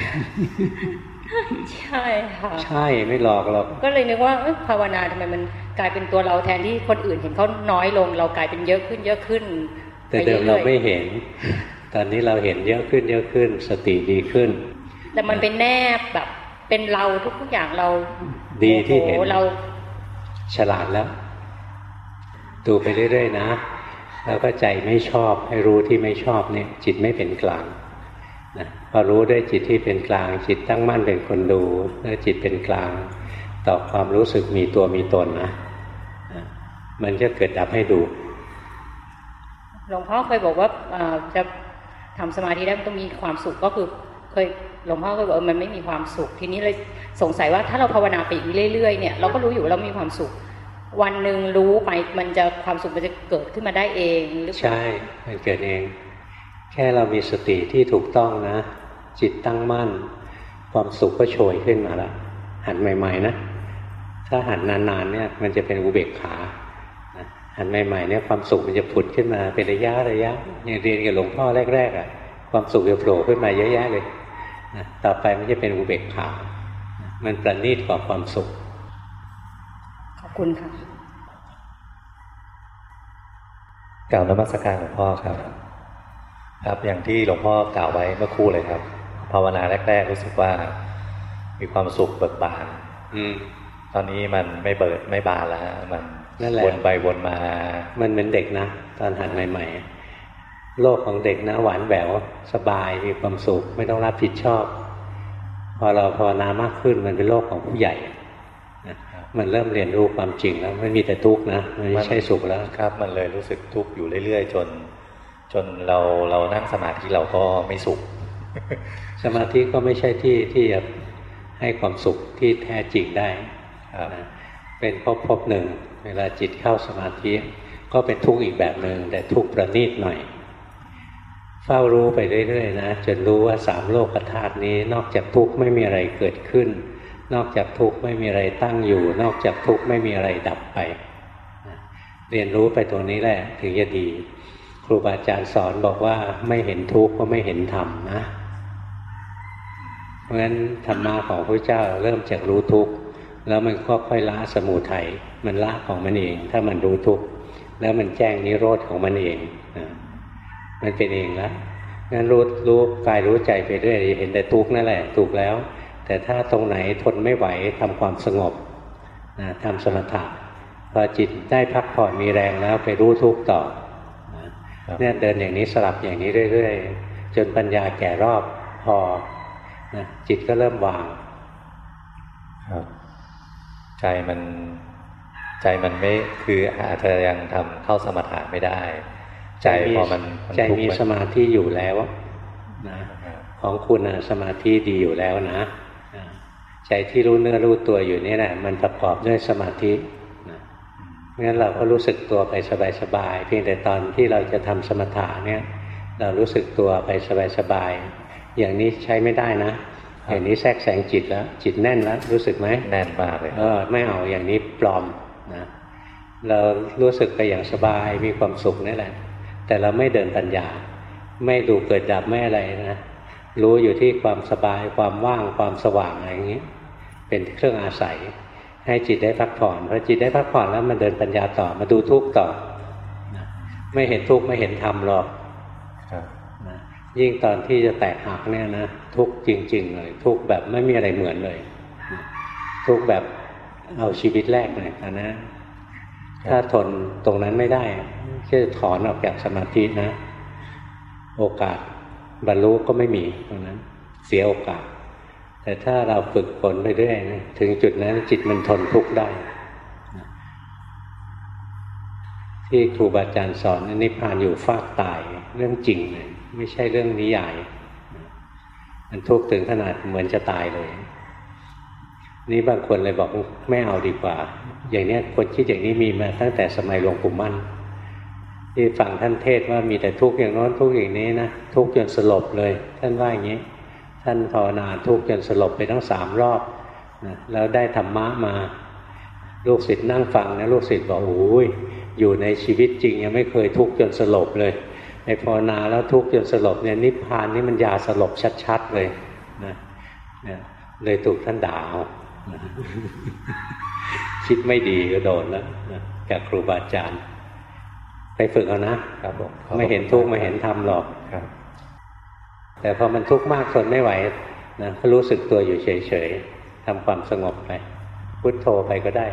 ใช่ค่ะใช่ไม่หลอกหรอกก็เลยนึกว่าภาวนาทำไมมันกลายเป็นตัวเราแทนที่คนอื่นเห็นเขาน้อยลงเรากลายเป็นเยอะขึ้นเยอะขึ้นแต่เดิมเราไม่เห็นตอนนี้เราเห็นเยอะขึ้นเยอะขึ้นสติดีขึ้นแต่มันเป็นแนบแบบเป็นเราทุกๆอย่างเราดีที่เห็นเราฉลาดแล้วดูไปเรื่อยๆนะแล้วก็ใจไม่ชอบให้รู้ที่ไม่ชอบเนี่ยจิตไม่เป็นกลางนะพอรู้ด้วยจิตที่เป็นกลางจิตตั้งมั่นเป็นคนดูแล้วจิตเป็นกลางต่อความรู้สึกมีตัวมีตนนะมันจะเกิดดับให้ดูหลวงพ่อเคยบอกว่าจะทำสมาธิได้มันต้องมีความสุขก็คือเคยหลวงพ่อก็บอกมันไม่มีความสุขทีนี้เลยสงสัยว่าถ้าเราภาวนาไปอีกเรื่อยๆเนี่ยเราก็รู้อยู่ว่าเรามีความสุขวันหนึ่งรู้ไปมันจะความสุขมันจะเกิดขึ้นมาได้เองหรือเปล่าใช่มันเกิดเองแค่เรามีสติที่ถูกต้องนะจิตตั้งมั่นความสุขก็โชยขึ้นมาแล้วหัดใหม่ๆนะถ้าหัดนานๆเนี่ยมันจะเป็นอุเบกขาหัดใหม่ๆเนี่ยความสุขมันจะผุดขึ้นมาเป็นระยะระยะอย่างเรียนกับหลวงพ่อแรกๆอ่ะความสุขจะโผล่ขึ้นมาเยอะแยะเลยต่อไปมันจะเป็นอุเบกขามันประณีตกว่าความสุขขอบคุณค่ะกล่าวนมัสการหลวงพ่อครับครับอย่างที่หลวงพ่อกล่าวไว้เมื่อครู่เลยครับภาวนาแรกๆรู้สึกว่ามีความสุขเบิกบานอืมตอนนี้มันไม่เบิดไม่บานแล้วมันวนไปวนมามันเหมือนเด็กนะตอนหัดใหม่ๆโลกของเด็กนะหวานแหววสบายมีความสุขไม่ต้องรับผิดชอบพอเราภาวนามากขึ้นมันเป็นโลกของผู้ใหญ่มันเริ่มเรียนรู้ความจริงแล้วไม่มีแต่ทุกข์นะมันไม่ใช่สุขแล้วครับมันเลยรู้สึกทุกข์อยู่เรื่อยๆจนจนเราเรานั่งสมาธิเราก็ไม่สุขสมาธิก็ไม่ใช่ที่ที่จะให้ความสุขที่แท้จริงได้เป็นภพภพหนึ่งเวลาจิตเข้าสมาธิก็เป็นทุกข์อีกแบบหนึ่งแต่ทุกข์ประณีตหน่อยเฝ้ารู้ไปเรื่อยๆนะจนรู้ว่าสามโลกธาตุนี้นอกจากทุกข์ไม่มีอะไรเกิดขึ้นนอกจากทุกข์ไม่มีอะไรตั้งอยู่นอกจากทุกข์ไม่มีอะไรดับไปเรียนรู้ไปตรงนี้แหละถึงจะดีครูบาอาจารย์สอนบอกว่าไม่เห็นทุกข์ก็ไม่เห็นธรรมนะเพราะฉะนั้นธรรมะของพระเจ้าเริ่มจากรู้ทุกข์แล้วมันก็ค่อยละสมุทัยมันละของมันเองถ้ามันรู้ทุกข์แล้วมันแจ้งนิโรธของมันเองมันเป็นเองแล้วงั้นรู้รู้กายรู้ใจไปเรื่อยเห็นแต่ทุกข์นั่นแหละถูกแล้วแต่ถ้าตรงไหนทนไม่ไหวทำความสงบนะทำสมถะพอจิตได้พักผ่อนมีแรงแล้วไปรู้ทุกข์ต่อเนี่ยเดินอย่างนี้สลับอย่างนี้เรื่อยๆจนปัญญาแก่รอบพอนะจิตก็เริ่มวางครับใจมันใจมันไม่คืออาจจะยังทำเข้าสมถะไม่ได้ใจพอมันใจมีสมาธิอยู่แล้วนะของคุณนะสมาธิดีอยู่แล้วนะใจที่รู้เนื้อรู้ตัวอยู่นี่แหละมันประกอบด้วยสมาธินะงั้นเราก็รู้สึกตัวไปสบายๆเพียงแต่ตอนที่เราจะทำสมถะเนี่ยเรารู้สึกตัวไปสบายๆอย่างนี้ใช้ไม่ได้นะอย่างนี้แทรกแซงจิตแล้วจิตแน่นแล้วรู้สึกไหมแน่นมากเลยเออไม่เอาอย่างนี้ปลอมนะเรารู้สึกไปอย่างสบายมีความสุขนี่แหละแต่เราไม่เดินปัญญาไม่ดูเกิดดับไม่อะไรนะรู้อยู่ที่ความสบายความว่างความสว่างอะไรอย่างนี้เป็นเครื่องอาศัยให้จิตได้พักผ่อนพอจิตได้พักผ่อนแล้วมันเดินปัญญาต่อมาดูทุกข์ต่อนะไม่เห็นทุกข์ไม่เห็นธรรมหรอกนะยิ่งตอนที่จะแตกหักเนี่ยนะทุกข์จริงๆเลยทุกข์แบบไม่มีอะไรเหมือนเลยทุกข์แบบเอาชีวิตแรกเลยนะถ้าทนตรงนั้นไม่ได้จะถอนออกจากสมาธินะโอกาสบรรลุก็ไม่มีตรงนั้นเสียโอกาสแต่ถ้าเราฝึกฝนไปเรื่อยถึงจุดนั้นจิตมันทนทุกข์ได้ที่ครูบาอาจารย์สอนนิพพานอยู่ฟากตายเรื่องจริงเลยไม่ใช่เรื่องนิยายมันทุกข์ถึงขนาดเหมือนจะตายเลยนี่บางคนเลยบอกไม่เอาดีกว่าอย่างนี้คนคิดอย่างนี้มีมาตั้งแต่สมัยหลวงปู่มั่นที่ฟังท่านเทศว่ามีแต่ทุกข์อย่างโน้นทุกข์อย่างนี้นะทุกข์จนสลบเลยท่านว่าอย่างนี้ท่านภาวนาทุกข์จนสลบไปทั้งสามรอบนะแล้วได้ธรรมะมาลูกศิษย์นั่งฟังนะลูกศิษย์บอกโอ้ยอยู่ในชีวิตจริงยังไม่เคยทุกข์จนสลบเลยในภาวนาแล้วทุกข์จนสลบเนี่ยนิพพานนี่มันยาสลบชัดๆเลยนะเนี่ยเลยถูกท่านด่าเอาคิดไม่ดีก็โดนแล้วนะจากครูบาอาจารย์ไปฝึกเอานะครับผมไม่เห็นทุกข์ไม่เห็นธรรมหรอกครับแต่พอมันทุกข์มากทนไม่ไหวนะก็รู้สึกตัวอยู่เฉยๆทำความสงบไปพุทโธไปก็ได้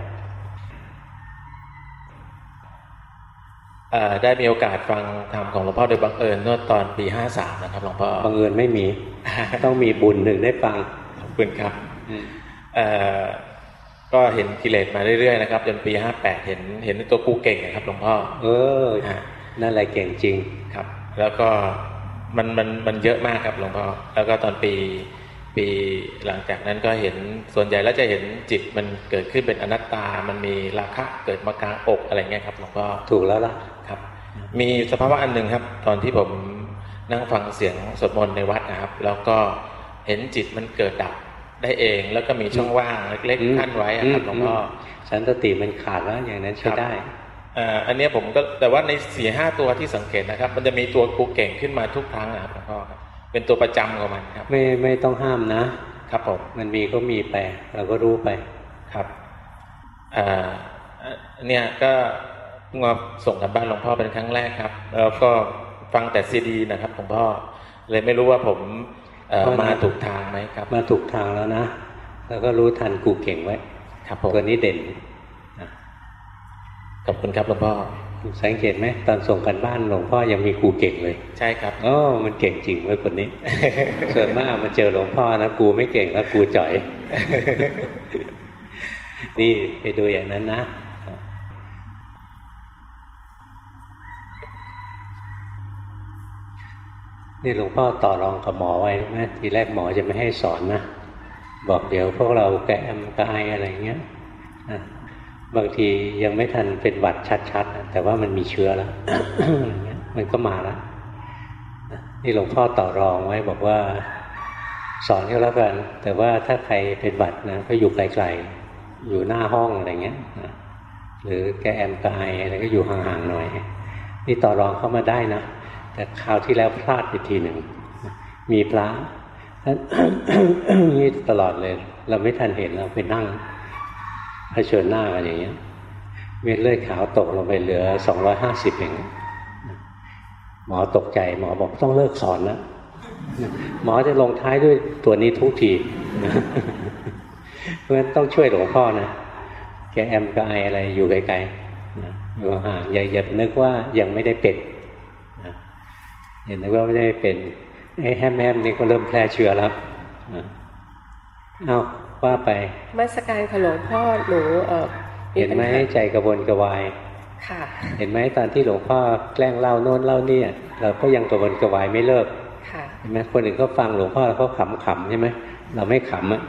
ได้มีโอกาสฟังธรรมของหลวงพ่อโดยบังเอิญเมื่อตอนปีห้าสามนะครับหลวงพ่อบังเอิญไม่มี ต้องมีบุญถึงได้ฟังขอบคุณครับก็เห็นกิเลสมาเรื่อยๆนะครับจนปีห้าแปดเห็นเห็นตัวกูเก่งนะครับหลวงพ่อเออนั่นแหละเก่งจริงครับแล้วก็มันมันมันเยอะมากครับหลวงพ่อแล้วก็ตอนปีปีหลังจากนั้นก็เห็นส่วนใหญ่แล้วจะเห็นจิตมันเกิดขึ้นเป็นอนัตตามันมีราคะเกิดมากลางอกอะไรเงี้ยครับหลวงพ่อถูกแล้วล่ะครับมีสภาวะอันหนึ่งครับตอนที่ผมนั่งฟังเสียงสวดมนต์ในวัดนะครับแล้วก็เห็นจิตมันเกิดดับได้เองแล้วก็มีช่องว่างเล็กๆกั้นไว้ครับหลวงพ่อสันติมันขาดแล้วอย่างนั้นใช้ได้อันนี้ผมก็แต่ว่าในสี่ห้าตัวที่สังเกตนะครับมันจะมีตัวกูเก่งขึ้นมาทุกครั้งนะครับหลวงพ่อครับเป็นตัวประจำของมันครับไม่ไม่ต้องห้ามนะครับผมมันมีก็มีไปเราก็รู้ไปครับอ่าเนี่ยก็มาส่งกันบ้านหลวงพ่อเป็นครั้งแรกครับแล้วก็ฟังแต่ซีดีนะครับหลวงพ่อเลยไม่รู้ว่าผมมาถูกทางไหมครับมาถูกทางแล้วนะแล้วก็รู้ทันกูเก่งไว้ครับผมตัวนี้เด่นขอบคุณครับหลวงพ่อสังเกตไหมตอนส่งกันบ้านหลวงพ่อยังมีกูเก่งเลยใช่ครับอ๋อมันเก่งจริงไว้คนนี้ ส่วนมากมาเจอหลวงพ่อนะกูไม่เก่งแล้วกูจ่อย นี่ไปดูอย่างนั้นนะนี่หลวงพ่อต่อรองกับหมอไว้นะทีแรกหมอจะไม่ให้สอนนะบอกเดี๋ยวพวกเราแกะมกายอะไรเงี้ยบางทียังไม่ทันเป็นหวัดชัดๆแต่ว่ามันมีเชื้อแล้ว มันก็มาแล้วนี่หลวงพ่อต่อรองไว้บอกว่าสอนก็แล้วกันแต่ว่าถ้าใครเป็นหวัดนะก็อยู่ไกลๆอยู่หน้าห้องอะไรเงี้ยหรือแกแอมกายอะไรก็อยู่ห่างๆหน่อยนี่ต่อรองเข้ามาได้นะแต่คราวที่แล้วพลาดไปทีหนึ่งมีพระนี่ตลอดเลยเราไม่ทันเห็นเราไปนั่งเผชิญหน้ากันอย่างเงี้ยเม็ดเลือดขาวตกลงไปเหลือสองร้อยห้าสิบเองหมอตกใจหมอบอกต้องเลิกสอนแล้วหมอจะลงท้ายด้วยตัวนี้ทุกทีเพราะฉะนั้นต้องช่วยหลวงพ่อนะแกแอมกับไออะไรอยู่ไกลๆอยู่ห่างอย่าอย่านึกว่ายังไม่ได้เป็นอย่านึกว่าไม่ได้เป็นไอ้แฮมแฮมนี่ก็เริ่มแพร่เชื้อแล้วเอาว่าไปมาสการขหลวงพ่อหนูเออเห็นไหมใจกระวนกระวายค่ะเห็นไหมตอนที่หลวงพ่อแกล้งเล่าโน้นเล่านี่เราก็ยังกระวนกระวายไม่เลิกค่ะเห็นไหมคนอื่นเขาฟังหลวงพ่อแล้วเขาขำๆใช่ไหมเราไม่ขำอ่ะ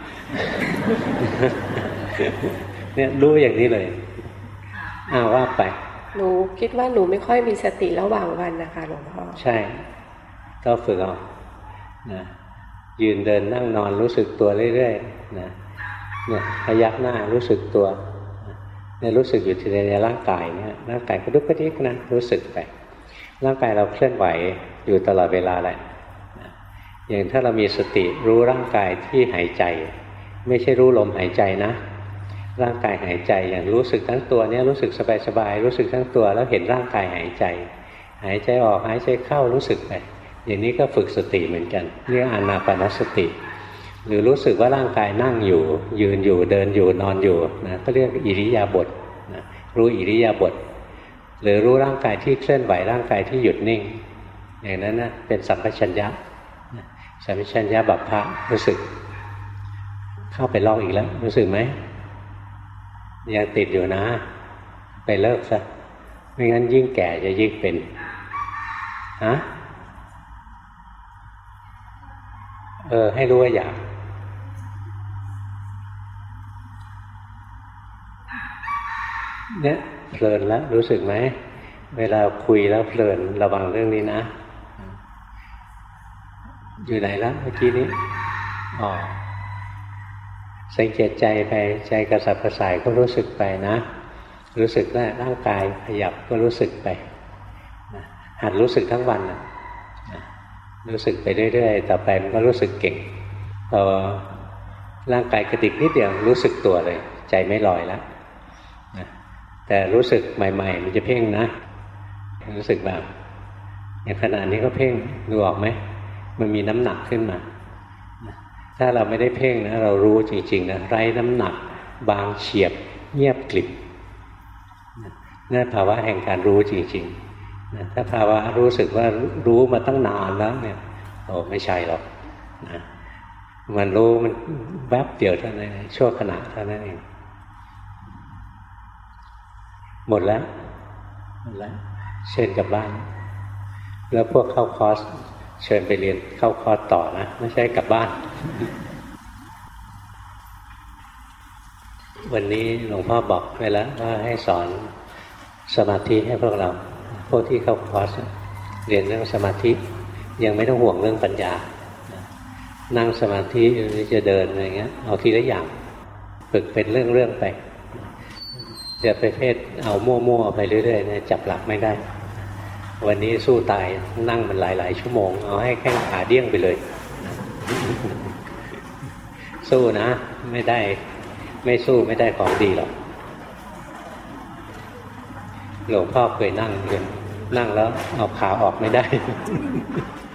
เนี่ยรู้อย่างนี้เลยอ้าวว่าไปหนูคิดว่าหนูไม่ค่อยมีสติระหว่างวันนะคะหลวงพ่อใช่ต้องฝึกเอานะยืนเดินนั่งนอนรู้สึกตัวเรื่อยๆนะเนี่ยพยักหน้ารู้สึกตัวเนี่ยรู้สึกอยู่ที่ในร่างกายเนี่ยร่างกายกระดุกกระดิกนะรู้สึกไปร่างกายเราเคลื่อนไหวอยู่ตลอดเวลาแหละอย่างถ้าเรามีสติรู้ร่างกายที่หายใจไม่ใช่รู้ลมหายใจนะร่างกายหายใจอย่างรู้สึกทั้งตัวเนี่ยรู้สึกสบายๆรู้สึกทั้งตัวแล้วเห็นร่างกายหายใจหายใจออกหายใจเข้ารู้สึกไปอย่างนี้ก็ฝึกสติเหมือนกันเรียกอานาปานสติหรือรู้สึกว่าร่างกายนั่งอยู่ยืนอยู่เดินอยู่นอนอยู่นะก็เรียกอิริยาบถนะรู้อิริยาบถหรือรู้ร่างกายที่เคลื่อนไหวร่างกายที่หยุดนิ่งอย่างนั้นนะเป็นสัมปชัญญะสัมปชัญญะบัพพะรู้สึกเข้าไปลองอีกแล้วรู้สึกไหมยังติดอยู่นะไปเลิกซะไม่งั้นยิ่งแก่จะยิ่งเป็นฮะเออให้รู้ว่าอยากเนี่ยเพลินแล้วรู้สึกไหมเวลาคุยแล้วเพลินระวังเรื่องนี้นะอยู่ไหนแล้วเมื่อกี้นี้อ๋อสังเกตใจไปใจกระสับกระส่ายก็รู้สึกไปนะรู้สึกว่าร่างกายขยับก็รู้สึกไปหัดรู้สึกทั้งวันนะรู้สึกไปเรื่อยๆต่อไปมันก็รู้สึกเก่งพอร่างกายกระดิกนิดเดียวรู้สึกตัวเลยใจไม่ลอยแล้วนะแต่รู้สึกใหม่ๆมันจะเพ่งนะรู้สึกแบบอย่างขณะนี้ก็เพ่งดูออกไหมมันมีน้ำหนักขึ้นมาถ้าเราไม่ได้เพ่งนะเรารู้จริงๆนะไร้น้ำหนักบางเฉียบเงียบกริบนั่นภาวะแห่งการรู้จริงๆนะถ้าภาวะรู้สึกว่ารู้มาตั้งนานแล้วเนี่ยโอ้ไม่ใช่หรอกนะมันรู้มันแวบเดียวเท่านั้นชั่วขณะเท่านั้นเองหมดแล้วหมดแล้วเชิญกลับบ้านแล้วพวกเข้าคอร์สเชิญไปเรียนเข้าคอร์สต่อนะไม่ใช่กลับบ้านวันนี้หลวงพ่อบอกไปแล้วว่าให้สอนสมาธิให้พวกเราพวกที่เข้าคอร์สเรียนเรื่องสมาธิยังไม่ต้องห่วงเรื่องปัญญานั่งสมาธิหรือจะเดินอะไรเงี้ยเอาทีละอย่างฝึกเป็นเรื่องๆไปจะไปเพศเอามั่วๆไปเรื่อยๆเนี่ยจับหลักไม่ได้วันนี้สู้ตายนั่งมันหลายๆชั่วโมงเอาให้แข้งขาเดี้ยงไปเลยสู้นะไม่ได้ไม่สู้ไม่ได้ของดีหรอกหลวงพ่อเคยนั่งเรียนนั่งแล้วเอาขาออกไม่ได้